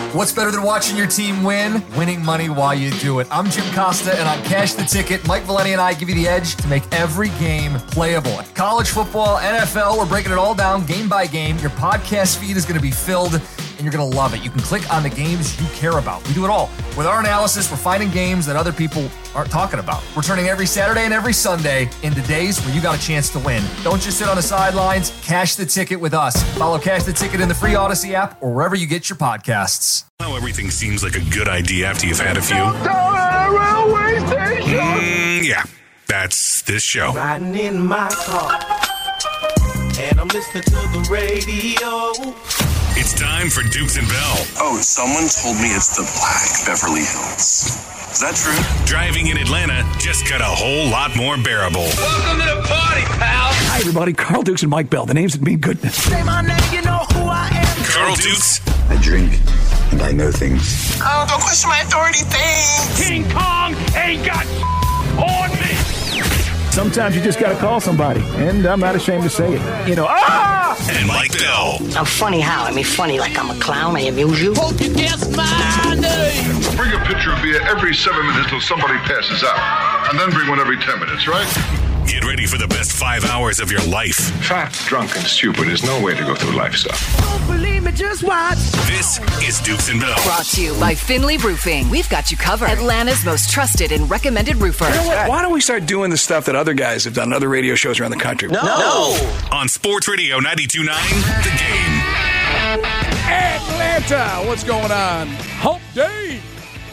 What's better than watching your team win? Winning money while you do it. I'm Jim Costa, and on Cash the Ticket, Mike Valeni and I give you the edge to make every game playable. College football, NFL, we're breaking it all down game by game. Your podcast feed is going to be filled, and you're going to love it. You can click on the games you care about. We do it all. With our analysis, we're finding games that other people aren't talking about. We're turning every Saturday and every Sunday into days where you got a chance to win. Don't just sit on the sidelines. Cash the Ticket with us. Follow Cash the Ticket in the free Odyssey app or wherever you get your podcasts. How everything seems like a good idea after you've had a few. Railway station. Yeah, that's this show. Riding in my car, and I'm listening to the radio. It's time for Dukes and Bell. Oh, someone told me it's the Black Beverly Hills. Is that true? Driving in Atlanta just got a whole lot more bearable. Welcome to the party, pal. Hi, everybody. Carl Dukes and Mike Bell. The names that mean goodness. Say my name, you know who I am. Carl Dukes. I drink and I know things. Oh, don't question my authority thing. King Kong ain't got on me. Sometimes you just got to call somebody, and I'm not ashamed to say it. You know, And Mike Bell. I'm funny how? I mean, funny like I'm a clown. I amuse you. Hope you guess my name. Bring a pitcher of beer every 7 minutes till somebody passes out. And then bring one every 10 minutes, right? Get ready for the best 5 hours of your life. Fat, drunk, and stupid is no way to go through life stuff. Don't believe me, just watch. This is Dukes and Bell. Brought to you by Finley Roofing. We've got you covered. Atlanta's most trusted and recommended roofer. you know what? Why don't we start doing the stuff that other guys have done on other radio shows around the country? No. On Sports Radio 92.9, The Game. Atlanta, what's going on? Hump Day.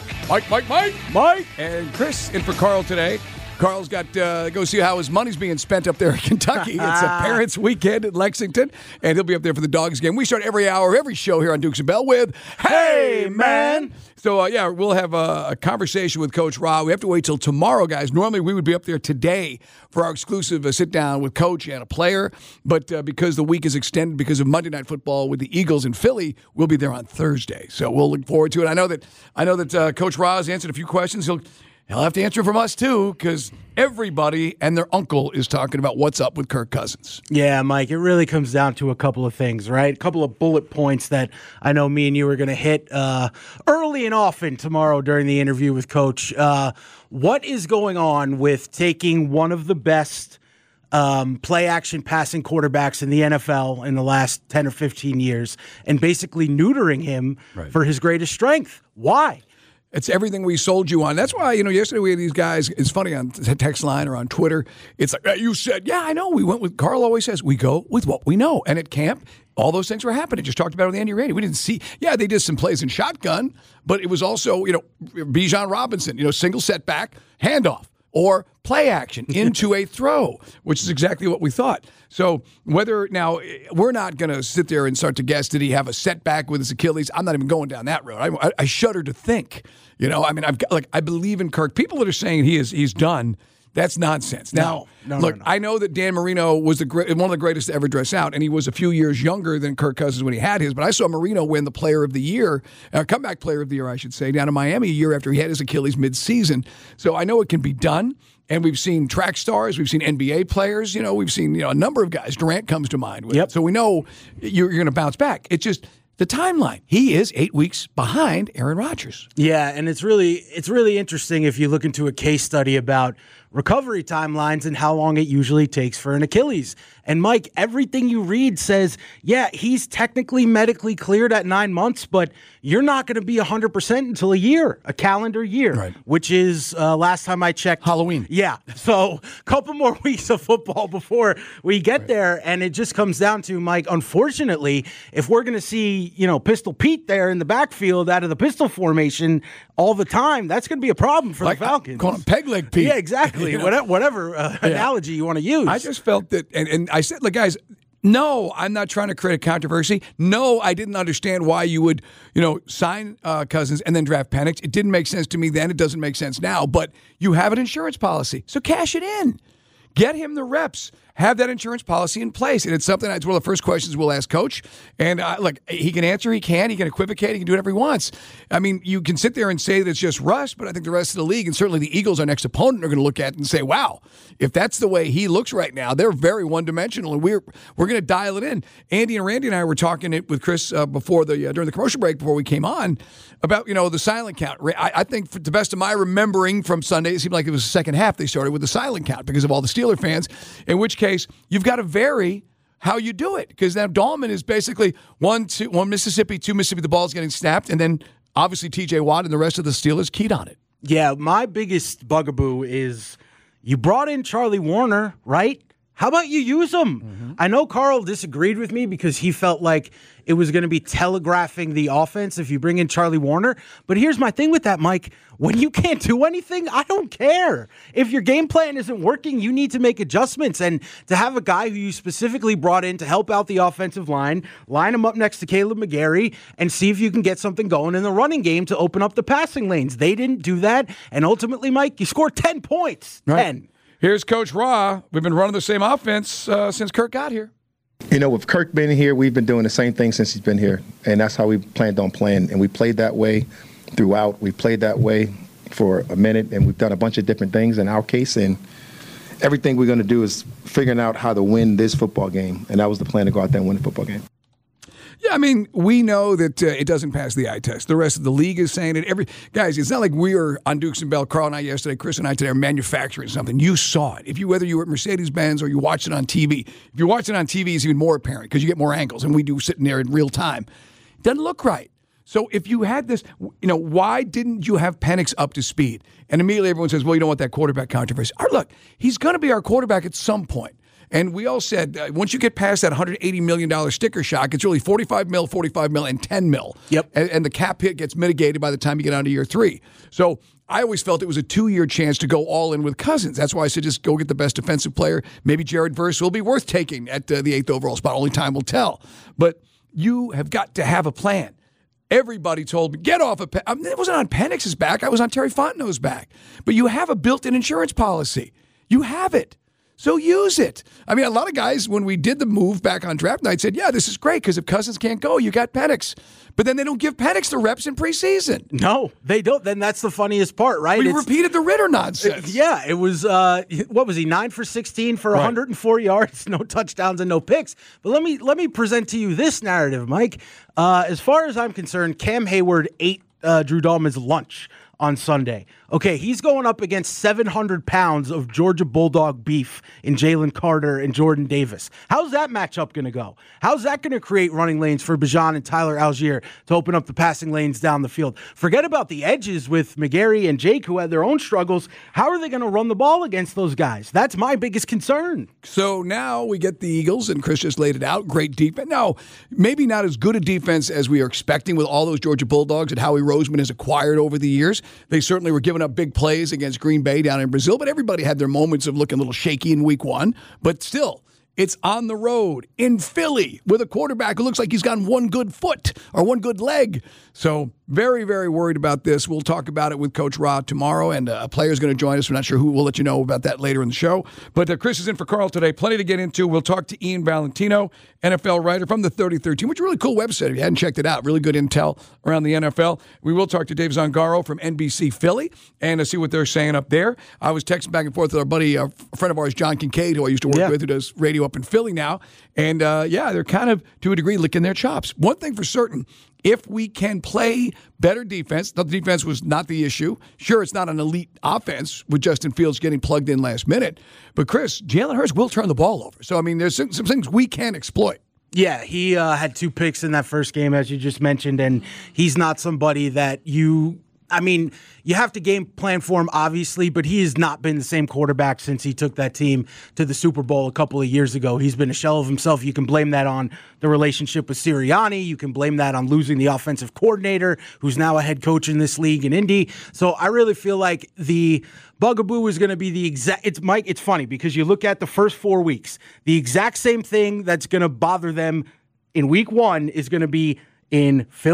Mike, and Chris in for Carl today. Carl's got go see how his money's being spent up there in Kentucky. It's a Parents' Weekend in Lexington, and he'll be up there for the Dogs game. We start every hour of every show here on Dukes and Bell with, "Hey, man!" So, we'll have a conversation with Coach Ra. We have to wait till tomorrow, guys. Normally, we would be up there today for our exclusive sit-down with Coach and a player, but because the week is extended because of Monday Night Football with the Eagles in Philly, we'll be there on Thursday. So we'll look forward to it. I know that Coach Ra has answered a few questions. He'll have to answer from us, too, because everybody and their uncle is talking about what's up with Kirk Cousins. Yeah, Mike, it really comes down to a couple of things, right? A couple of bullet points that I know me and you are going to hit early and often tomorrow during the interview with Coach. What is going on with taking one of the best play-action passing quarterbacks in the NFL in the last 10 or 15 years and basically neutering him for his greatest strength? Why? It's everything we sold you on. That's why, yesterday we had these guys, it's funny on the text line or on Twitter, it's like, you said, yeah, I know, we went with, Carl always says, we go with what we know. And at camp, all those things were happening. Just talked about it with Andy Reid. We didn't see, they did some plays in shotgun, but it was also, Bijan Robinson, single setback, handoff. Or play action into a throw, which is exactly what we thought. So now, we're not going to sit there and start to guess, did he have a setback with his Achilles? I'm not even going down that road. I shudder to think. I believe in Kirk. People that are saying he's done, that's nonsense. Now, no. I know that Dan Marino was one of the greatest to ever dress out, and he was a few years younger than Kirk Cousins when he had his, but I saw Marino win the Player of the Year, comeback Player of the Year, I should say, down in Miami a year after he had his Achilles midseason. So I know it can be done, and we've seen track stars, we've seen NBA players, we've seen a number of guys. Durant comes to mind. With it. So we know you're going to bounce back. It's just the timeline. He is 8 weeks behind Aaron Rodgers. Yeah, and it's really interesting if you look into a case study about recovery timelines and how long it usually takes for an Achilles. And Mike, everything you read says, he's technically medically cleared at 9 months, but you're not going to be 100% until a calendar year, which is, last time I checked, Halloween. Yeah. So a couple more weeks of football before we get there. And it just comes down to, Mike, unfortunately, if we're going to see, Pistol Pete there in the backfield out of the pistol formation all the time, that's going to be a problem for the Falcons. Call him Peg Leg Pete. Yeah, exactly. Whatever analogy you want to use. I just felt that, and I said, guys, no, I'm not trying to create a controversy. No, I didn't understand why you would, sign Cousins and then draft Penix. It didn't make sense to me then. It doesn't make sense now. But you have an insurance policy, so cash it in. Get him the reps. have that insurance policy in place. And it's something that's one of the first questions we'll ask Coach. And look, he can answer, he can equivocate, he can do whatever he wants. I mean, you can sit there and say that it's just Russ, but I think the rest of the league, and certainly the Eagles, our next opponent, are going to look at it and say, wow, if that's the way he looks right now, they're very one-dimensional, and we're going to dial it in. Andy and Randy and I were talking with Chris before during the commercial break before we came on about, the silent count. I think, to the best of my remembering from Sunday, it seemed like it was the second half they started with the silent count because of all the Steeler fans, in which case you've got to vary how you do it, because now Dahlman is basically one Mississippi, 2 Mississippi, the ball's getting snapped, and then obviously TJ Watt and the rest of the Steelers keyed on it. Yeah, my biggest bugaboo is you brought in Charlie Warner, right? How about you use him? Mm-hmm. I know Carl disagreed with me because he felt like it was going to be telegraphing the offense if you bring in Charlie Warner. But here's my thing with that, Mike. When you can't do anything, I don't care. If your game plan isn't working, you need to make adjustments. And to have a guy who you specifically brought in to help out the offensive line him up next to Caleb McGarry, and see if you can get something going in the running game to open up the passing lanes. They didn't do that. And ultimately, Mike, you scored 10 points. Right. 10. Here's Coach Ra. We've been running the same offense since Kirk got here. With Kirk being here, we've been doing the same thing since he's been here, and that's how we planned on playing. And we played that way throughout. We played that way for a minute, and we've done a bunch of different things in our case. And everything we're going to do is figuring out how to win this football game, and that was the plan, to go out there and win the football game. Yeah, I mean, we know that it doesn't pass the eye test. The rest of the league is saying it. Guys, it's not like we were on Dukes and Bell, Carl and I yesterday, Chris and I today, are manufacturing something. You saw it. Whether you were at Mercedes-Benz or you watched it on TV. If you watch it on TV, it's even more apparent because you get more angles, and we do sitting there in real time. It doesn't look right. So if you had this, why didn't you have Penix up to speed? And immediately everyone says, well, you don't want that quarterback controversy. Look, he's going to be our quarterback at some point. And we all said, once you get past that $180 million sticker shock, it's really $45 mil, and $10 mil. Yep. And the cap hit gets mitigated by the time you get on to year 3. So I always felt it was a 2-year chance to go all in with Cousins. That's why I said just go get the best defensive player. Maybe Jared Verse will be worth taking at the 8th overall spot. Only time will tell. But you have got to have a plan. Everybody told me, get off of Penix. It wasn't on Penix's back. I was on Terry Fontenot's back. But you have a built-in insurance policy. You have it. So use it. I mean, a lot of guys, when we did the move back on draft night, said, yeah, this is great because if Cousins can't go, you got Penix. But then they don't give Penix the reps in preseason. No, they don't. Then that's the funniest part, right? We repeated the Ritter nonsense. Yeah, it was, what was he, 9 for 16 for 104 yards, no touchdowns and no picks. But let me present to you this narrative, Mike. As far as I'm concerned, Cam Hayward ate Drew Dahlman's lunch on Sunday. Okay, he's going up against 700 pounds of Georgia Bulldog beef in Jalen Carter and Jordan Davis. How's that matchup going to go? How's that going to create running lanes for Bijan and Tyler Algier to open up the passing lanes down the field? Forget about the edges with McGarry and Jake, who had their own struggles. How are they going to run the ball against those guys? That's my biggest concern. So now we get the Eagles, and Chris just laid it out. Great defense. No, maybe not as good a defense as we are expecting with all those Georgia Bulldogs that Howie Roseman has acquired over the years. They certainly were giving up big plays against Green Bay down in Brazil, but everybody had their moments of looking a little shaky in week 1. But still, it's on the road in Philly with a quarterback who looks like he's got one good foot or one good leg. So very, very worried about this. We'll talk about it with Coach Ra tomorrow, and a player's going to join us. We're not sure who. We'll let you know about that later in the show. But Chris is in for Carl today. Plenty to get into. We'll talk to Ian Valentino, NFL writer from the 3013, which is a really cool website. If you hadn't checked it out, really good intel around the NFL. We will talk to Dave Zangaro from NBC Philly and see what they're saying up there. I was texting back and forth with our buddy, a friend of ours, John Kincaid, who I used to work with, who does radio up in Philly now. And, they're kind of, to a degree, licking their chops. One thing for certain, if we can play better defense, the defense was not the issue. Sure, it's not an elite offense with Justin Fields getting plugged in last minute. But, Chris, Jalen Hurts will turn the ball over. So, I mean, there's some things we can exploit. Yeah, he had 2 picks in that first game, as you just mentioned, and he's not somebody that you have to game plan for him, obviously, but he has not been the same quarterback since he took that team to the Super Bowl a couple of years ago. He's been a shell of himself. You can blame that on the relationship with Sirianni. You can blame that on losing the offensive coordinator, who's now a head coach in this league in Indy. So I really feel like the bugaboo is going to be the exact... Mike, it's funny because you look at the first 4 weeks, the exact same thing that's going to bother them in week 1 is going to be in Philly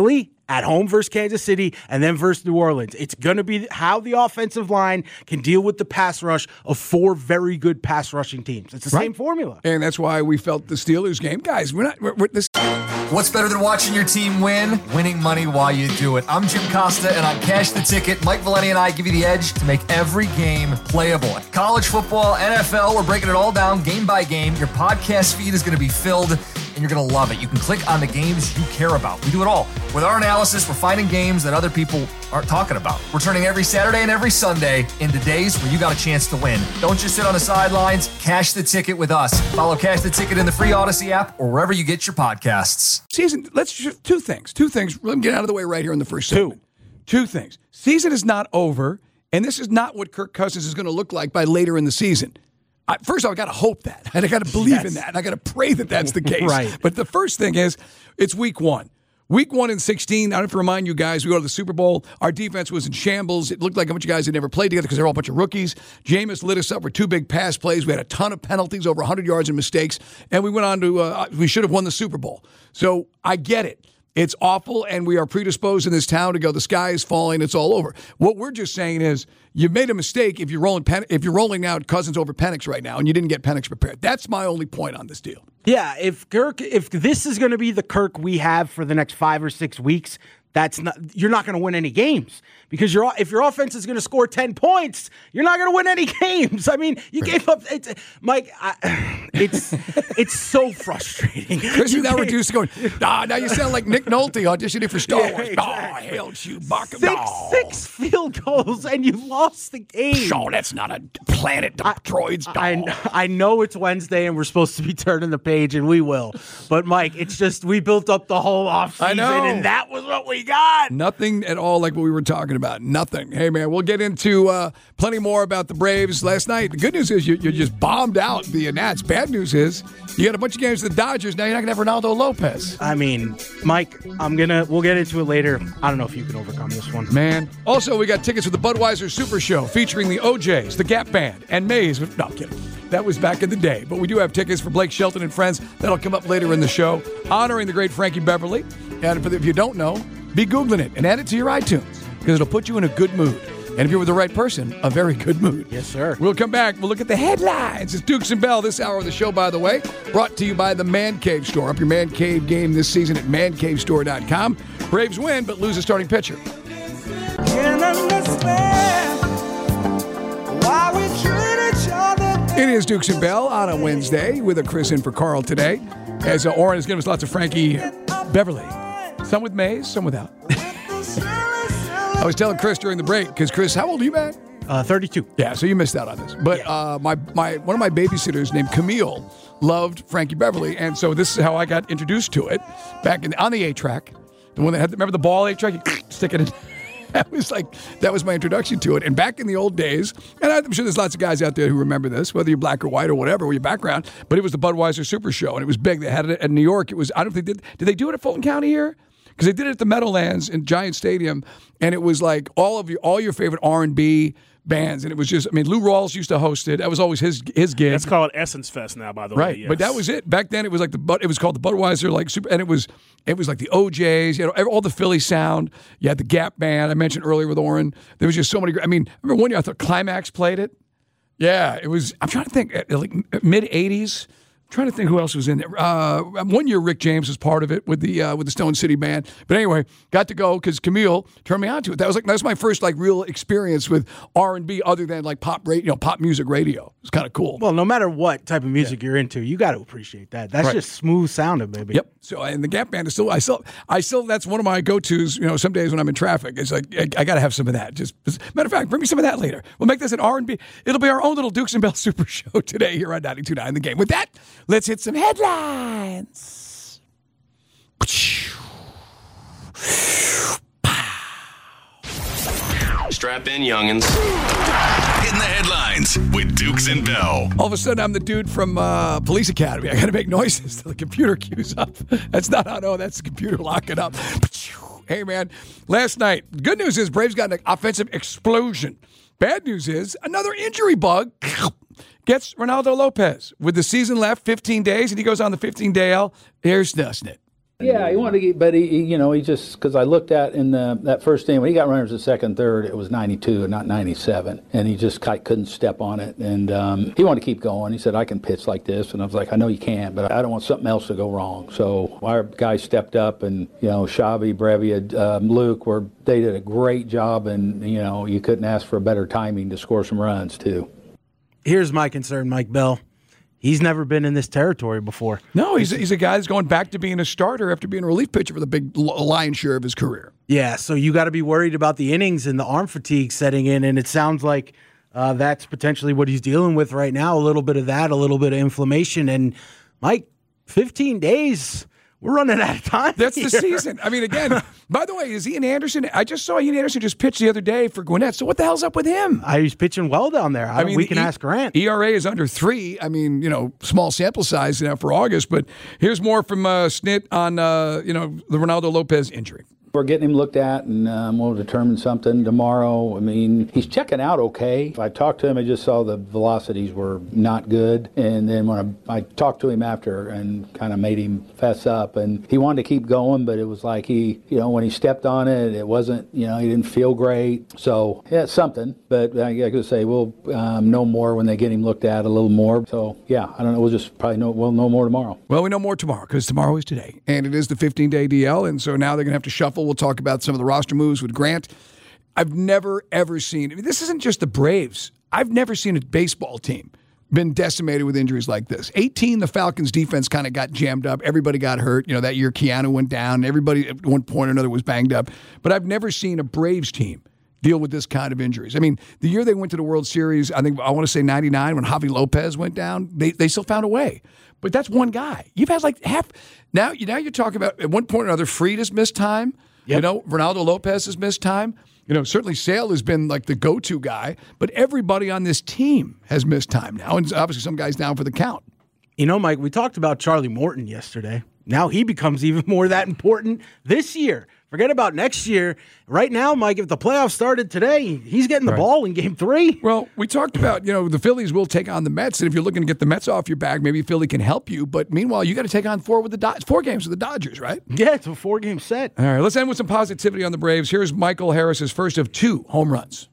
at home versus Kansas City, and then versus New Orleans. It's going to be how the offensive line can deal with the pass rush of 4 very good pass rushing teams. It's the same formula. And that's why we felt the Steelers game. Guys, we're this. What's better than watching your team win? Winning money while you do it. I'm Jim Costa, and on Cash the Ticket, Mike Valeni and I give you the edge to make every game playable. College football, NFL, we're breaking it all down game by game. Your podcast feed is going to be filled, and you're going to love it. You can click on the games you care about. We do it all. With our analysis, we're finding games that other people aren't talking about. We're turning every Saturday and every Sunday into days where you got a chance to win. Don't just sit on the sidelines. Cash the Ticket with us. Follow Cash the Ticket in the free Odyssey app or wherever you get your podcasts. Season, two things. Let me get out of the way right here in the first segment. Two things. Season is not over, and this is not what Kirk Cousins is going to look like by later in the season. First of all, I got to hope that, and I got to believe in that, and I got to pray that that's the case. Right. But the first thing is, it's week 1. Week 1 in 16, I don't have to remind you guys, we go to the Super Bowl. Our defense was in shambles. It looked like a bunch of guys had never played together because they're all a bunch of rookies. Jameis lit us up with 2 big pass plays. We had a ton of penalties, over 100 yards and mistakes, and we went on to, we should have won the Super Bowl. So I get it. It's awful, and we are predisposed in this town to go, the sky is falling, it's all over. What we're just saying is, you made a mistake if you're rolling out Cousins over Penix right now, and you didn't get Penix prepared. That's my only point on this deal. Yeah, if this is going to be the Kirk we have for the next 5 or 6 weeks, you're not going to win any games because if your offense is going to score 10 points, you're not going to win any games. I mean, you gave up, Mike. It's so frustrating. Chris is now reduced to going. Now you sound like Nick Nolte auditioning for Star Wars. Exactly. Hail Chewbacca. Six field goals and you lost the game. Oh, that's not a planet. Droids. I know it's Wednesday and we're supposed to be turning the page, and we will. But Mike, it's just we built up the whole offseason, and that was what we got. Nothing at all like what we were talking about. Nothing. Hey, man, we'll get into plenty more about the Braves last night. The good news is you just bombed out the Nats. Bad news is you got a bunch of games with the Dodgers. Now you're not going to have Ronaldo Lopez. I mean, Mike, we'll get into it later. I don't know if you can overcome this one. Man. Also, we got tickets for the Budweiser Super Show featuring the OJs, the Gap Band, and Maze. No, I'm kidding. That was back in the day. But we do have tickets for Blake Shelton and friends. That'll come up later in the show, honoring the great Frankie Beverly. And if you don't know, be Googling it and add it to your iTunes because it'll put you in a good mood. And if you're with the right person, a very good mood. Yes, sir. We'll come back. We'll look at the headlines. It's Dukes and Bell this hour of the show, by the way. Brought to you by the Man Cave Store. Up your Man Cave game this season at mancavestore.com. Braves win, but lose a starting pitcher. Can't understand why we treat each other. It is Dukes and Bell on a Wednesday with a Chris in for Carl today. As Oren is giving us lots of Frankie Beverly. Some with Maze, some without. I was telling Chris during the break, because Chris, how old are you, man? 32. Yeah, so you missed out on this. But one of my babysitters named Camille loved Frankie Beverly, and so this is how I got introduced to it back on the 8-track. The one that had, remember the ball 8-track? You stick it in. That was my introduction to it. And back in the old days, and I'm sure there's lots of guys out there who remember this, whether you're black or white or whatever, or your background, but it was the Budweiser Super Show, and it was big. They had it in New York. It was, I don't think, did they do it at Fulton County here? Because they did it at the Meadowlands in Giant Stadium, and it was like all your favorite R&B bands, and it was just, I mean, Lou Rawls used to host it. That was always his gig. It's called Essence Fest now, by the way. Right, yes. But that was it. Back then, it was like it was called the Budweiser like Super, and it was like the OJs, you know, all the Philly sound. You had the Gap Band I mentioned earlier with Oren. There was just so many. I mean, I remember one year I thought Climax played it. Yeah, it was. I'm trying to think, like mid '80s. Trying to think who else was in there. One year Rick James was part of it with the Stone City Band. But anyway, got to go because Camille turned me on to it. That was my first like real experience with R&B other than like pop music radio. It was kind of cool. Well, no matter what type of music you're into, you got to appreciate that. That's just smooth sounding, baby. Yep. So and the Gap Band is still I still that's one of my go-tos. You know, some days when I'm in traffic, it's like I got to have some of that. Just matter of fact, bring me some of that later. We'll make this an R&B. It'll be our own little Dukes and Bell Super Show today here on 92.9 The Game. With that, let's hit some headlines. Strap in, youngins. Hitting the headlines with Dukes and Bell. All of a sudden, I'm the dude from Police Academy. I got to make noises till the computer cues up. That's not how, no, that's the computer locking up. Hey, man, last night, the good news is Braves got an offensive explosion. Bad news is another injury bug gets Ronaldo Lopez. With the season left, 15 days, and he goes on the 15-day L. Here's Dustin. Yeah, he wanted to get, but he just, because I looked at in that first inning, when he got runners the second, third, it was 92 and not 97. And he just couldn't step on it. And he wanted to keep going. He said, I can pitch like this. And I was like, I know you can, but I don't want something else to go wrong. So our guys stepped up, and, Xavi, Brevia, Luke, they did a great job. And, you couldn't ask for a better timing to score some runs, too. Here's my concern, Mike Bell. He's never been in this territory before. No, he's a guy that's going back to being a starter after being a relief pitcher for the big lion's share of his career. Yeah, so you got to be worried about the innings and the arm fatigue setting in, and it sounds like that's potentially what he's dealing with right now, a little bit of that, a little bit of inflammation. And, Mike, 15 days, we're running out of time. That's the season. I mean, again, by the way, is Ian Anderson? I just saw Ian Anderson just pitch the other day for Gwinnett. So what the hell's up with him? He's pitching well down there. We can ask Grant. ERA is under 3. I mean, small sample size now for August. But here's more from Snit on, the Ronaldo Lopez injury. We're getting him looked at, and we'll determine something tomorrow. I mean, he's checking out okay. I talked to him, I just saw the velocities were not good. And then when I talked to him after and kind of made him fess up, and he wanted to keep going, but it was like when he stepped on it, it wasn't, he didn't feel great. So, yeah, it's something. But I could say we'll know more when they get him looked at a little more. So, yeah, I don't know. We'll just probably we'll know more tomorrow. Well, we know more tomorrow because tomorrow is today. And it is the 15-day DL, and so now they're going to have to shuffle. We'll talk about some of the roster moves with Grant. I've never, ever seen, this isn't just the Braves. I've never seen a baseball team been decimated with injuries like this. 18, the Falcons defense kind of got jammed up. Everybody got hurt. That year Keanu went down. Everybody at one point or another was banged up. But I've never seen a Braves team deal with this kind of injuries. I mean, the year they went to the World Series, I want to say 99, when Javi Lopez went down, they still found a way. But that's one guy. You've had like half. Now you're talking about, at one point or another, Fried has missed time. Yep. Ronaldo Lopez has missed time. Certainly Sale has been like the go-to guy, but everybody on this team has missed time now, and obviously some guys down for the count. Mike, we talked about Charlie Morton yesterday. Now he becomes even more that important this year. Forget about next year. Right now, Mike, if the playoffs started today, he's getting the ball in Game 3. Well, we talked about, the Phillies will take on the Mets, and if you're looking to get the Mets off your back, maybe Philly can help you. But meanwhile, you got to take on 4 games with the Dodgers, right? Yeah, it's a 4-game set. All right, let's end with some positivity on the Braves. Here's Michael Harris's first of 2 home runs.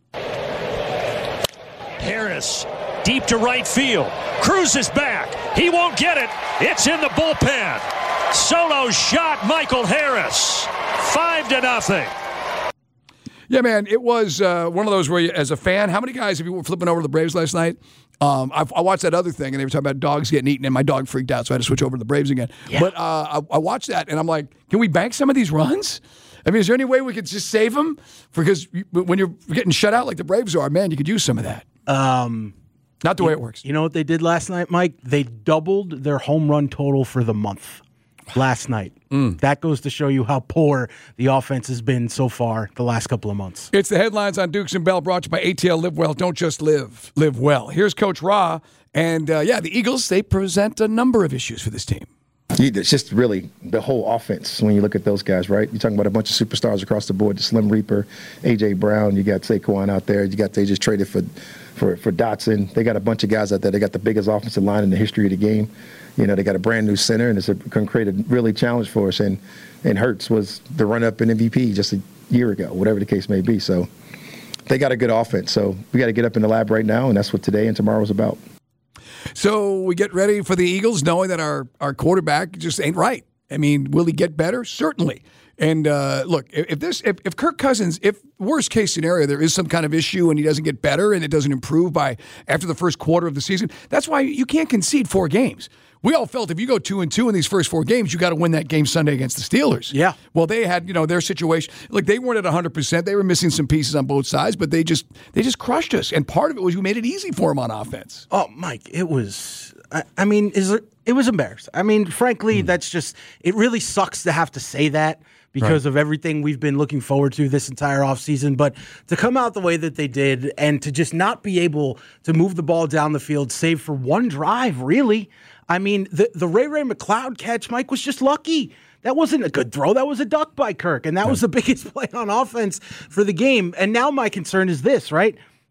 Harris, deep to right field. Cruz is back. He won't get it. It's in the bullpen. Solo shot, Michael Harris. 5-0. Yeah, man, it was one of those where, you, as a fan, how many guys, if you were flipping over to the Braves last night, I watched that other thing, and they were talking about dogs getting eaten, and my dog freaked out, so I had to switch over to the Braves again. Yeah. But I watched that, and I'm like, can we bank some of these runs? I mean, is there any way we could just save them? Because when you're getting shut out like the Braves are, man, you could use some of that. Not the way it works. You know what they did last night, Mike? They doubled their home run total for the month last night. That goes to show you how poor the offense has been so far the last couple of months. It's the headlines on Dukes and Bell, brought to you by ATL. Live well, don't just live. Live well. Here's Coach Ra. And, the Eagles, they present a number of issues for this team. It's just really the whole offense when you look at those guys, right? You're talking about a bunch of superstars across the board, the Slim Reaper, A.J. Brown, you got Saquon out there, they just traded for Dotson. They got a bunch of guys out there. They got the biggest offensive line in the history of the game. They got a brand new center, and it's going to create a really challenge for us. And Hurts was the run-up in MVP just a year ago, whatever the case may be. So they got a good offense. So we got to get up in the lab right now, and that's what today and tomorrow is about. So we get ready for the Eagles, knowing that our quarterback just ain't right. I mean, will he get better? Certainly. And look, if Kirk Cousins, if worst case scenario, there is some kind of issue and he doesn't get better and it doesn't improve by after the first quarter of the season, that's why you can't concede 4 games. We all felt if you go 2-2 in these first 4 games, you got to win that game Sunday against the Steelers. Yeah. Well, they had, their situation. Like, they weren't at 100%. They were missing some pieces on both sides, but they just crushed us. And part of it was we made it easy for them on offense. Oh, Mike, it was. It was embarrassing. I mean, frankly, that's just. It really sucks to have to say that because of everything we've been looking forward to this entire offseason. But to come out the way that they did and to just not be able to move the ball down the field, save for one drive, really. I mean, the Ray McLeod catch, Mike, was just lucky. That wasn't a good throw. That was a duck by Kirk, and that was the biggest play on offense for the game. And now my concern is this, right?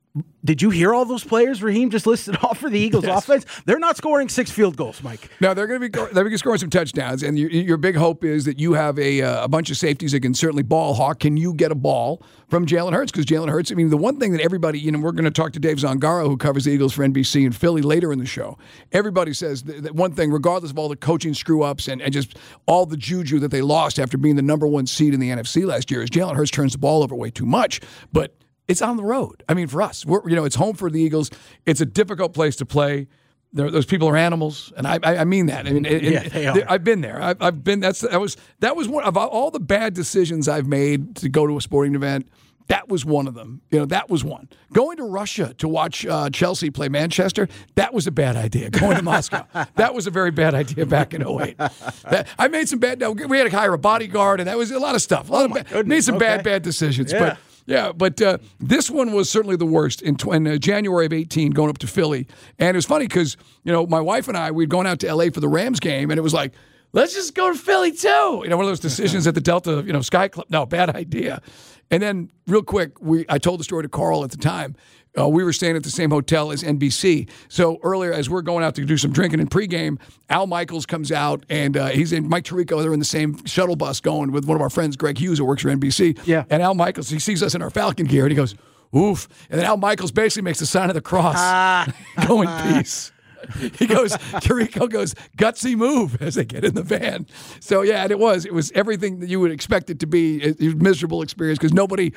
Did you hear all those players Raheem just listed off for the Eagles offense? They're not scoring 6 field goals, Mike. No, they're going to be scoring some touchdowns, and your big hope is that you have a bunch of safeties that can certainly ball hawk. Can you get a ball from Jalen Hurts? Because Jalen Hurts, I mean, the one thing that everybody, we're going to talk to Dave Zangaro, who covers the Eagles for NBC in Philly later in the show. Everybody says that one thing, regardless of all the coaching screw-ups and just all the juju that they lost after being the number 1 seed in the NFC last year, is Jalen Hurts turns the ball over way too much. But it's on the road. I mean, for us, it's home for the Eagles. It's a difficult place to play. Those people are animals, and I mean that. I mean, they are. I've been there. I've been. That was one of all the bad decisions I've made to go to a sporting event. That was one of them. That was one. Going to Russia to watch Chelsea play Manchester, that was a bad idea. Going to Moscow, that was a very bad idea back in 2008. I made some bad. We had to hire a bodyguard, and that was a lot of stuff. Made some bad decisions, yeah. But this one was certainly the worst in January of 2018, going up to Philly. And it was funny because, my wife and I, we'd gone out to L.A. for the Rams game, and it was like, let's just go to Philly too. One of those decisions at the Delta, Sky Club. No, bad idea. And then real quick, I told the story to Carl at the time. We were staying at the same hotel as NBC. So earlier, as we're going out to do some drinking in pregame, Al Michaels comes out, and he's in Mike Tirico. They're in the same shuttle bus going with one of our friends, Greg Hughes, who works for NBC. Yeah. And Al Michaels, he sees us in our Falcon gear, and he goes, oof. And then Al Michaels basically makes the sign of the cross. Go in peace. He goes, Tirico goes, gutsy move as they get in the van. So, yeah, and it was everything that you would expect it to be. It was a miserable experience because nobody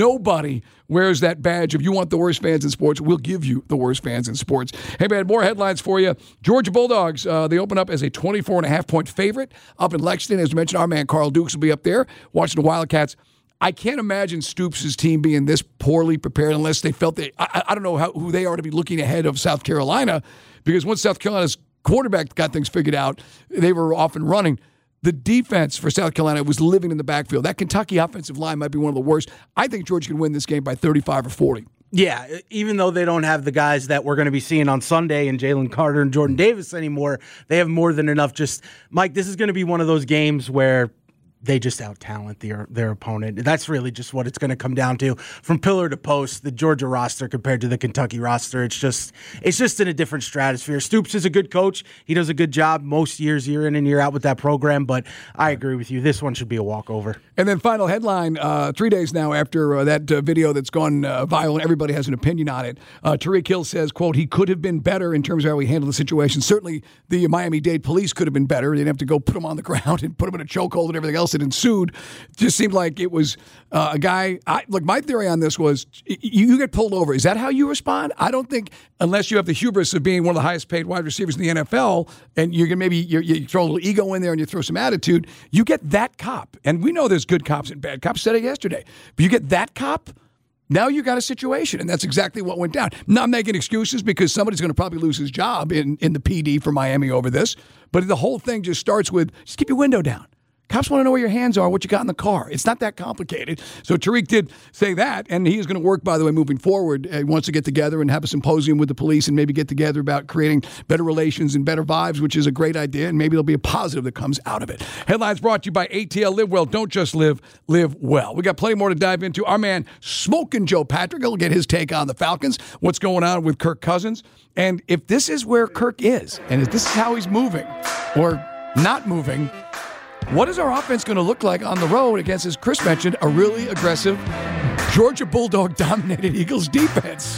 wears that badge of you want the worst fans in sports. We'll give you the worst fans in sports. Hey, man, more headlines for you. Georgia Bulldogs, they open up as a 24.5-point favorite up in Lexington. As mentioned, our man Carl Dukes will be up there watching the Wildcats. I can't imagine Stoops' team being this poorly prepared unless they felt I don't know who they are to be looking ahead of South Carolina, because once South Carolina's quarterback got things figured out, they were off and running. The defense for South Carolina was living in the backfield. That Kentucky offensive line might be one of the worst. I think Georgia can win this game by 35 or 40. Yeah, even though they don't have the guys that we're going to be seeing on Sunday and Jalen Carter and Jordan Davis anymore, they have more than enough. Mike, this is going to be one of those games where they just out-talent their opponent. That's really just what it's going to come down to. From pillar to post, the Georgia roster compared to the Kentucky roster, it's just in a different stratosphere. Stoops is a good coach. He does a good job most years, year in and year out with that program, but I agree with you. This one should be a walkover. And then final headline, 3 days now after that video that's gone viral and everybody has an opinion on it, Tyreek Hill says, quote, he could have been better in terms of how he handled the situation. Certainly the Miami-Dade police could have been better. They didn't have to go put him on the ground and put him in a chokehold and everything else that ensued. It just seemed like it was a guy. Look, my theory on this was you get pulled over. Is that how you respond? I don't think, unless you have the hubris of being one of the highest paid wide receivers in the NFL, and you can maybe you throw a little ego in there and you throw some attitude, you get that cop. And we know there's good cops and bad cops. Said it yesterday. But you get that cop, now you got a situation, and that's exactly what went down. Not making excuses because somebody's going to probably lose his job in the PD for Miami over this. But the whole thing just starts with just keep your window down. Cops want to know where your hands are, what you got in the car. It's not that complicated. So Tyreek did say that, and he is going to work, by the way, moving forward. He wants to get together and have a symposium with the police and maybe get together about creating better relations and better vibes, which is a great idea, and maybe there'll be a positive that comes out of it. Headlines brought to you by ATL. Live well. Don't just live. Live well. We got plenty more to dive into. Our man, Smoking Joe Patrick, will get his take on the Falcons, what's going on with Kirk Cousins, and if this is where Kirk is, and if this is how he's moving or not moving, what is our offense going to look like on the road against, as Chris mentioned, a really aggressive Georgia Bulldog-dominated Eagles defense?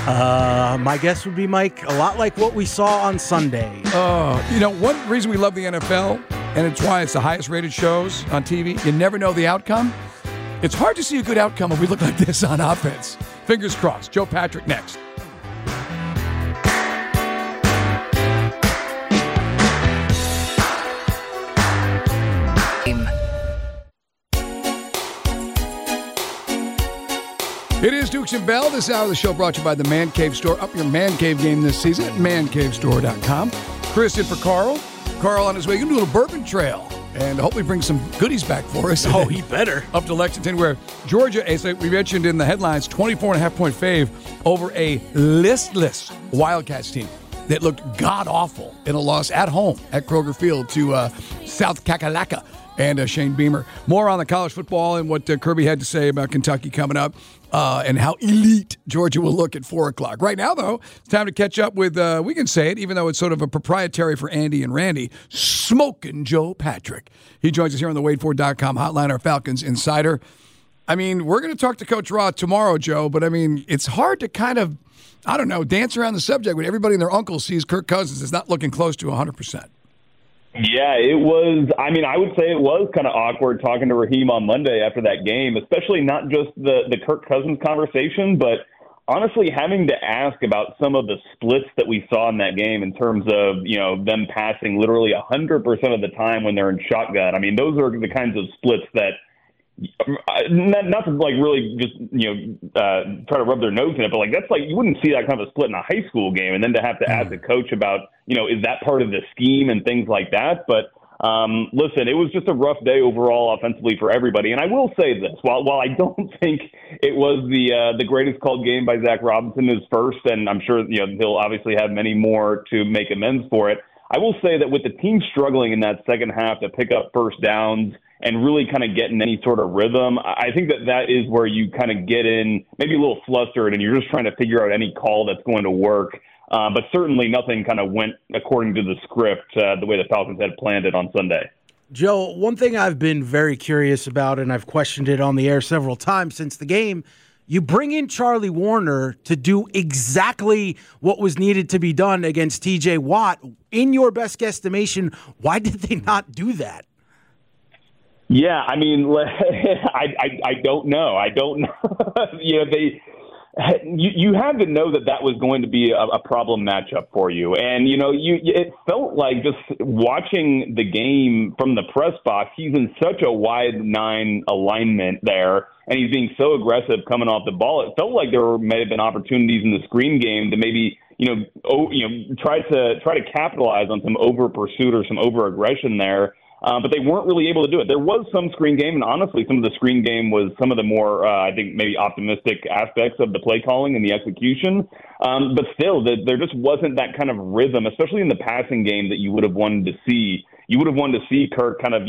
My guess would be, Mike, a lot like what we saw on Sunday. One reason we love the NFL, and it's why it's the highest-rated shows on TV, you never know the outcome. It's hard to see a good outcome if we look like this on offense. Fingers crossed. Joe Patrick next. It is Dukes and Bell. This hour of the show brought to you by the Man Cave Store. Up your Man Cave game this season at mancavestore.com. Chris in for Carl. Carl on his way. He's going to do a little bourbon trail and hopefully bring some goodies back for us. Oh, he better. Up to Lexington, where Georgia, as we mentioned in the headlines, 24.5-point fave over a listless Wildcats team that looked god-awful in a loss at home at Kroger Field to South Kakalaka. and Shane Beamer. More on the college football and what Kirby had to say about Kentucky coming up. And how elite Georgia will look at 4 o'clock. Right now, though, it's time to catch up with, we can say it, even though it's sort of a proprietary for Andy and Randy, Smokin' Joe Patrick. He joins us here on the WadeFord.com hotline, our Falcons insider. I mean, we're going to talk to Coach Roth tomorrow, Joe, but I mean, it's hard to kind of, I don't know, dance around the subject when everybody and their uncle sees Kirk Cousins is not looking close to 100%. Yeah, it was. I mean, I would say it was kind of awkward talking to Raheem on Monday after that game, especially not just the Kirk Cousins conversation, but honestly having to ask about some of the splits that we saw in that game in terms of, them passing literally 100% of the time when they're in shotgun. I mean, those are the kinds of splits that, not to like really just try to rub their nose in it, but like that's like you wouldn't see that kind of a split in a high school game, and then to have to ask the coach about is that part of the scheme and things like that. But listen, it was just a rough day overall offensively for everybody. And I will say this: while I don't think it was the greatest called game by Zach Robinson, his first, and I'm sure he'll obviously have many more to make amends for it. I will say that with the team struggling in that second half to pick up first downs and really kind of get in any sort of rhythm, I think that is where you kind of get in maybe a little flustered and you're just trying to figure out any call that's going to work. But certainly nothing kind of went according to the script the way the Falcons had planned it on Sunday. Joe, one thing I've been very curious about, and I've questioned it on the air several times since the game, you bring in Charlie Warner to do exactly what was needed to be done against TJ Watt. In your best guesstimation, why did they not do that? Yeah, I mean, I don't know. I don't know. You had to know that was going to be a problem matchup for you. And, it felt like just watching the game from the press box, he's in such a wide 9 alignment there, and he's being so aggressive coming off the ball. It felt like there may have been opportunities in the screen game to maybe, try to capitalize on some over pursuit or some over aggression there. But they weren't really able to do it. There was some screen game, and honestly, some of the screen game was some of the more, I think, maybe optimistic aspects of the play calling and the execution. But still, there just wasn't that kind of rhythm, especially in the passing game, that you would have wanted to see. You would have wanted to see Kirk kind of,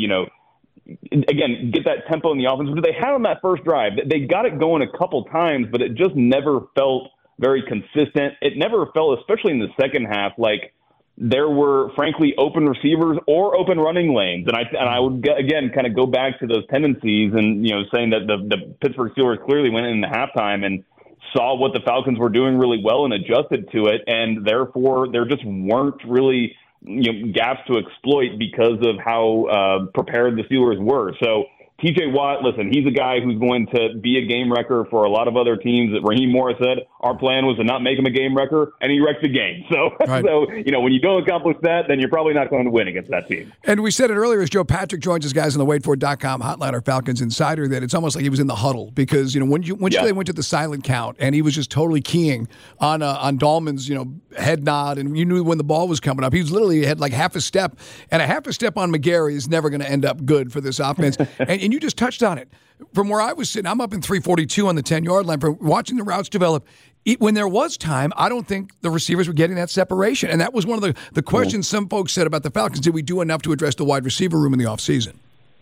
again, get that tempo in the offense. But they had on that first drive. They got it going a couple times, but it just never felt very consistent. It never felt, especially in the second half, like there were, frankly, open receivers or open running lanes. And I would, again, kind of go back to those tendencies and, saying that the Pittsburgh Steelers clearly went in the halftime and saw what the Falcons were doing really well and adjusted to it. And therefore, there just weren't really gaps to exploit because of how prepared the Steelers were. So TJ Watt, listen, he's a guy who's going to be a game wrecker for a lot of other teams. Raheem Morris said our plan was to not make him a game wrecker, and he wrecked the game. So, right. When you don't accomplish that, then you're probably not going to win against that team. And we said it earlier as Joe Patrick joins us guys on the WadeFord.com hotline, our Falcons insider, that it's almost like he was in the huddle because, once they went to the silent count and he was just totally keying on Dahlman's, head nod, and you knew when the ball was coming up. He was literally had like half a step, and a half a step on McGarry is never going to end up good for this offense. And you just touched on it. From where I was sitting, I'm up in 342 on the 10-yard line. From watching the routes develop, when there was time, I don't think the receivers were getting that separation. And that was one of the questions some folks said about the Falcons. Did we do enough to address the wide receiver room in the offseason?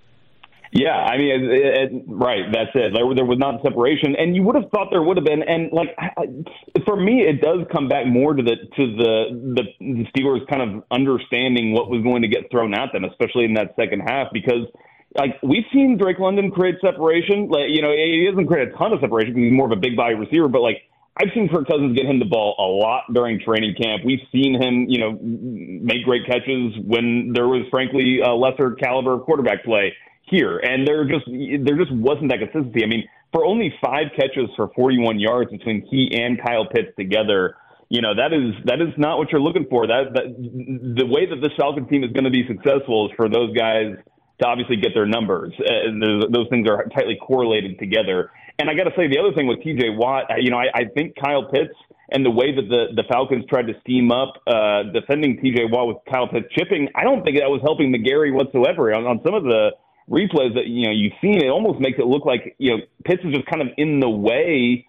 Yeah, I mean, right, that's it. There was not separation, and you would have thought there would have been. And for me, it does come back more to the Steelers kind of understanding what was going to get thrown at them, especially in that second half, because we've seen Drake London create separation. He doesn't create a ton of separation because he's more of a big body receiver, but I've seen Kirk Cousins get him the ball a lot during training camp. We've seen him, make great catches when there was, frankly, a lesser caliber quarterback play here. And there just wasn't that consistency. I mean, for only 5 catches for 41 yards between he and Kyle Pitts together, that is not what you're looking for. That the way that this Falcons team is going to be successful is for those guys to obviously get their numbers. Those things are tightly correlated together. And I got to say, the other thing with TJ Watt, I think Kyle Pitts and the way that the Falcons tried to scheme up defending TJ Watt with Kyle Pitts chipping, I don't think that was helping McGarry whatsoever. On some of the replays that you've seen, it almost makes it look like Pitts is just kind of in the way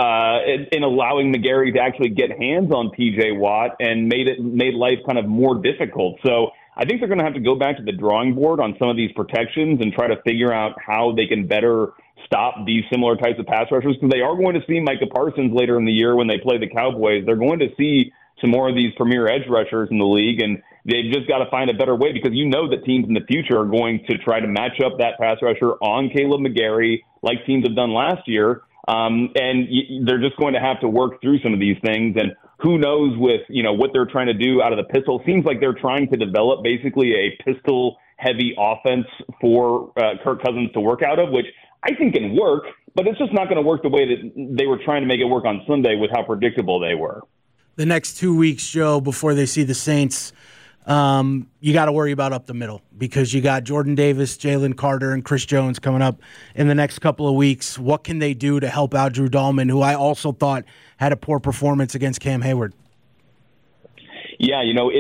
in allowing McGarry to actually get hands on TJ Watt and made life kind of more difficult. So I think they're going to have to go back to the drawing board on some of these protections and try to figure out how they can better stop these similar types of pass rushers, because they are going to see Micah Parsons later in the year when they play the Cowboys. They're going to see some more of these premier edge rushers in the league, and they've just got to find a better way, because you know that teams in the future are going to try to match up that pass rusher on Caleb McGarry like teams have done last year. They're just going to have to work through some of these things. And who knows with, what they're trying to do out of the pistol. Seems like they're trying to develop basically a pistol-heavy offense for Kirk Cousins to work out of, which I think can work, but it's just not going to work the way that they were trying to make it work on Sunday with how predictable they were. The next 2 weeks, Joe, before they see the Saints, you got to worry about up the middle, because you got Jordan Davis, Jalen Carter, and Chris Jones coming up in the next couple of weeks. What can they do to help out Drew Dahlman, who I also thought had a poor performance against Cam Hayward? Yeah,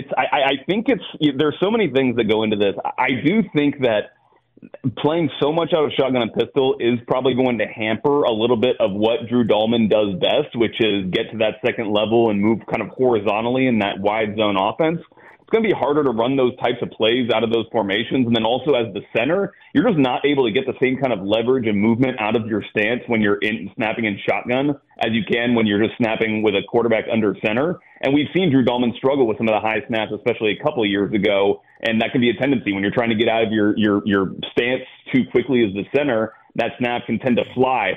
I think there's so many things that go into this. I do think that playing so much out of shotgun and pistol is probably going to hamper a little bit of what Drew Dahlman does best, which is get to that second level and move kind of horizontally in that wide zone offense. It's going to be harder to run those types of plays out of those formations. And then also as the center, you're just not able to get the same kind of leverage and movement out of your stance when you're snapping in shotgun as you can when you're just snapping with a quarterback under center. And we've seen Drew Dahlman struggle with some of the high snaps, especially a couple of years ago. And that can be a tendency when you're trying to get out of your stance too quickly as the center. That snap can tend to fly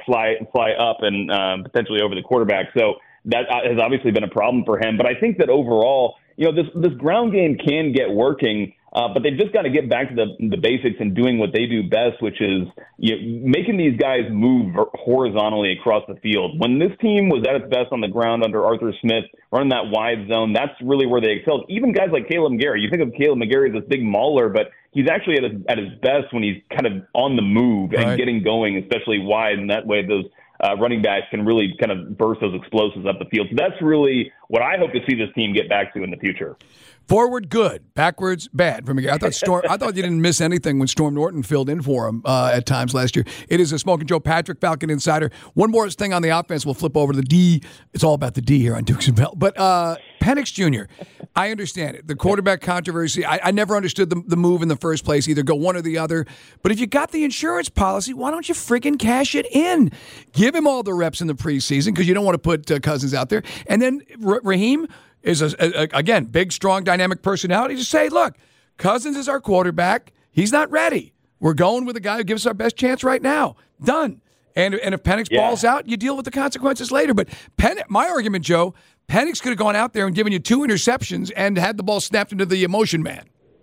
up and potentially over the quarterback. So that has obviously been a problem for him. But I think that overall, this ground game can get working, but they've just got to get back to the basics and doing what they do best, which is making these guys move horizontally across the field. When this team was at its best on the ground under Arthur Smith, running that wide zone, that's really where they excelled. Even guys like Caleb McGarry, you think of Caleb McGarry as this big mauler, but he's actually at his best when he's kind of on the move and getting going, especially wide, and that way those running backs can really kind of burst those explosives up the field. So that's really what I hope to see this team get back to in the future. Forward, good. Backwards, bad. From I thought you didn't miss anything when Storm Norton filled in for him at times last year. It is a Smoking Joe Patrick, Falcon Insider. One more thing on the offense. We'll flip over to the D. It's all about the D here on Dukes and Bell. But Penix Jr., I understand it. The quarterback controversy, I never understood the move in the first place, either go one or the other. But if you got the insurance policy, why don't you freaking cash it in? Give him all the reps in the preseason, because you don't want to put Cousins out there. And then Raheem is, again, big, strong, dynamic personality. Just say, look, Cousins is our quarterback. He's not ready. We're going with the guy who gives us our best chance right now. Done. And if Penix balls out, you deal with the consequences later. But my argument, Joe, Penix could have gone out there and given you 2 interceptions and had the ball snapped into the emotion man.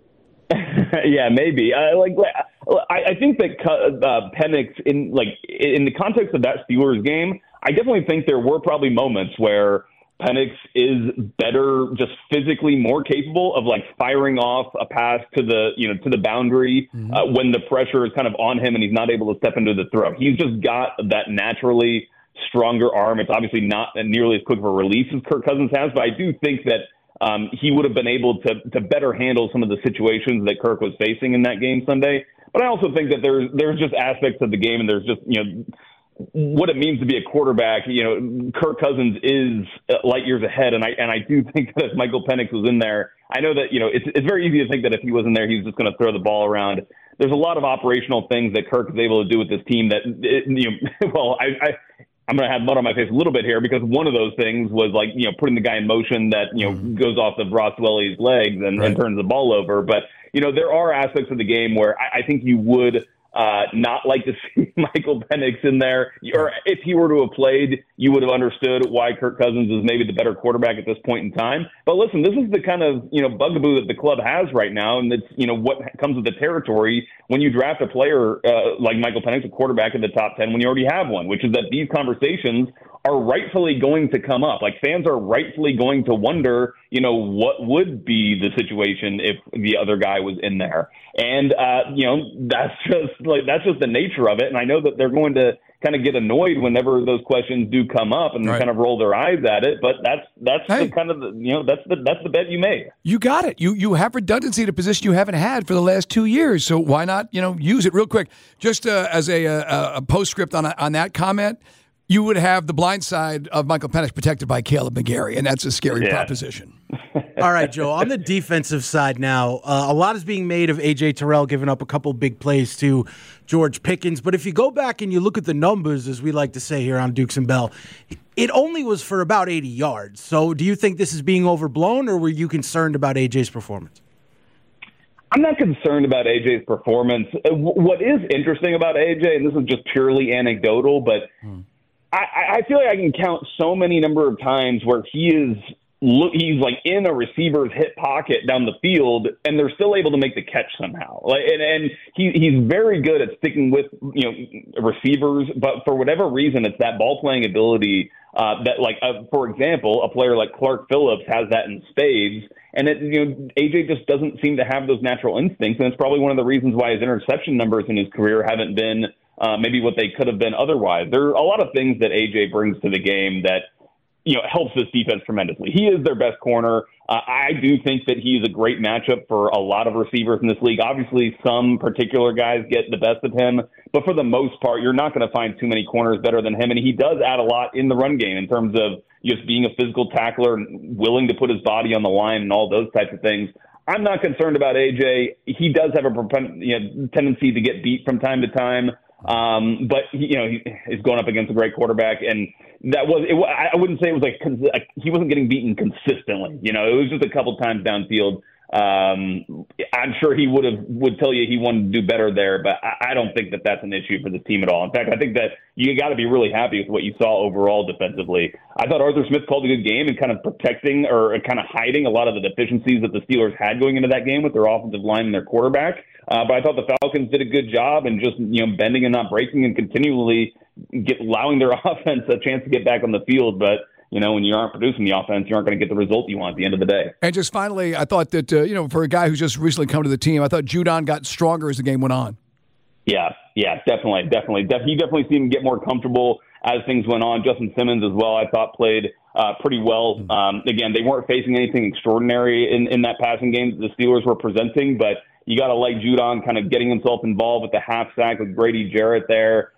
Yeah, maybe. I think that Penix, in the context of that Steelers game, I definitely think there were probably moments where Penix is better, just physically more capable of firing off a pass to the boundary when the pressure is kind of on him and he's not able to step into the throw. He's just got that naturally stronger arm. It's obviously not nearly as quick of a release as Kirk Cousins has, but I do think that he would have been able to better handle some of the situations that Kirk was facing in that game Sunday. But I also think that there's just aspects of the game, and there's just what it means to be a quarterback. Kirk Cousins is light years ahead, and I do think that if Michael Penix was in there, I know that it's very easy to think that if he wasn't there, he was just going to throw the ball around. There's a lot of operational things that Kirk is able to do with this team that I'm going to have mud on my face a little bit here, because one of those things was putting the guy in motion that goes off of Ross Dwelly's legs and turns the ball over. But there are aspects of the game where I think you would not like to see Michael Penix in there, or if he were to have played, you would have understood why Kirk Cousins is maybe the better quarterback at this point in time. But listen, this is the kind of bugaboo that the club has right now, and it's what comes with the territory when you draft a player like Michael Penix, a quarterback in the top 10, when you already have one, which is that these conversations are rightfully going to come up. Fans are rightfully going to wonder, what would be the situation if the other guy was in there. And, that's just the nature of it. And I know that they're going to kind of get annoyed whenever those questions do come up and kind of roll their eyes at it. But that's the kind of, that's the bet you made. You got it. You have redundancy at a position you haven't had for the last 2 years. So why not, use it real quick? Just as a postscript on that comment, you would have the blind side of Michael Penix protected by Caleb McGarry, and that's a scary proposition. All right, Joe, on the defensive side now, a lot is being made of A.J. Terrell giving up a couple big plays to George Pickens. But if you go back and you look at the numbers, as we like to say here on Dukes and Bell, it only was for about 80 yards. So do you think this is being overblown, or were you concerned about A.J.'s performance? I'm not concerned about A.J.'s performance. What is interesting about A.J., and this is just purely anecdotal, but I feel like I can count so many number of times where he's like in a receiver's hip pocket down the field, and they're still able to make the catch somehow. And he's very good at sticking with receivers, but for whatever reason, it's that ball playing ability that, for example, a player like Clark Phillips has that in spades. And AJ just doesn't seem to have those natural instincts, and it's probably one of the reasons why his interception numbers in his career haven't been maybe what they could have been otherwise. There are a lot of things that AJ brings to the game that helps this defense tremendously. He is their best corner. I do think that he is a great matchup for a lot of receivers in this league. Obviously, some particular guys get the best of him, but for the most part, you're not going to find too many corners better than him. And he does add a lot in the run game in terms of just being a physical tackler, willing to put his body on the line and all those types of things. I'm not concerned about AJ. He does have a tendency to get beat from time to time. But he is going up against a great quarterback, and I wouldn't say it was like he wasn't getting beaten consistently. It was just a couple times downfield. I'm sure he would tell you he wanted to do better there, but I don't think that that's an issue for the team at all. In fact, I think that you got to be really happy with what you saw overall defensively. I thought Arthur Smith called a good game and kind of protecting or kind of hiding a lot of the deficiencies that the Steelers had going into that game with their offensive line and their quarterback. But I thought the Falcons did a good job and just bending and not breaking and continually allowing their offense a chance to get back on the field. But when you aren't producing the offense, you aren't going to get the result you want at the end of the day. And just finally, I thought that for a guy who's just recently come to the team, I thought Judon got stronger as the game went on. Yeah, definitely. He definitely seemed to get more comfortable as things went on. Justin Simmons as well, I thought played pretty well. Again, they weren't facing anything extraordinary in that passing game that the Steelers were presenting, but you got to like Judon kind of getting himself involved with the half sack with Grady Jarrett there.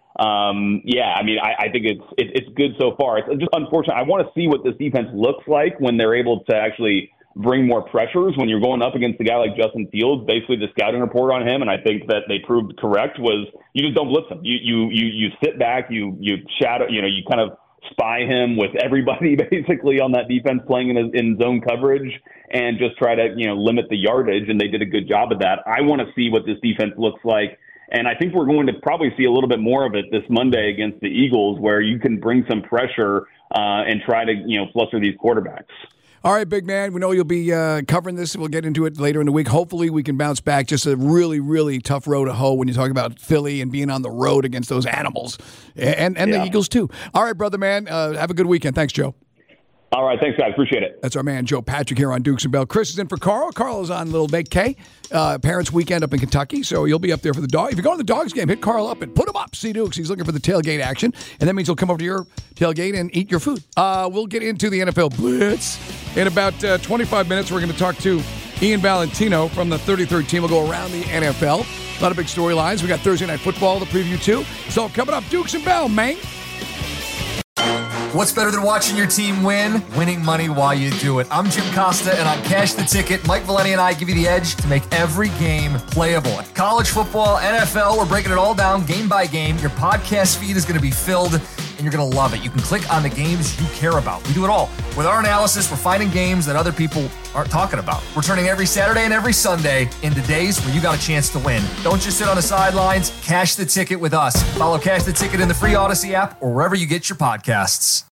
I think it's good so far. It's just unfortunate. I want to see what this defense looks like when they're able to actually bring more pressures. When you're going up against a guy like Justin Fields, basically the scouting report on him, and I think that they proved correct, was you just don't blitz him. You sit back, you shadow, you kind of spy him with everybody basically on that defense playing in zone coverage and just try to limit the yardage, and they did a good job of that. I want to see what this defense looks like. And I think we're going to probably see a little bit more of it this Monday against the Eagles, where you can bring some pressure and try to, fluster these quarterbacks. All right, big man. We know you'll be covering this. We'll get into it later in the week. Hopefully we can bounce back. Just a really, really tough road to hoe when you talk about Philly and being on the road against those animals. And the Eagles, too. All right, brother, man. Have a good weekend. Thanks, Joe. All right, thanks, guys. Appreciate it. That's our man, Joe Patrick, here on Dukes and Bell. Chris is in for Carl. Carl is on Little Big K, Parents Weekend up in Kentucky, so you'll be up there for the dog. If you're going to the Dogs game, hit Carl up and put him up. See Dukes. He's looking for the tailgate action, and that means he'll come over to your tailgate and eat your food. We'll get into the NFL Blitz in about 25 minutes. We're going to talk to Ian Valentino from the 33rd team. We'll go around the NFL. A lot of big storylines. We got Thursday Night Football to preview, too. So coming up, Dukes and Bell, man. What's better than watching your team win? Winning money while you do it. I'm Jim Costa, and on Cash the Ticket, Mike Valeni and I give you the edge to make every game playable. College football, NFL, we're breaking it all down game by game. Your podcast feed is going to be filled, and you're going to love it. You can click on the games you care about. We do it all. With our analysis, we're finding games that other people aren't talking about. We're turning every Saturday and every Sunday into days where you got a chance to win. Don't just sit on the sidelines. Cash the Ticket with us. Follow Cash the Ticket in the free Odyssey app or wherever you get your podcasts.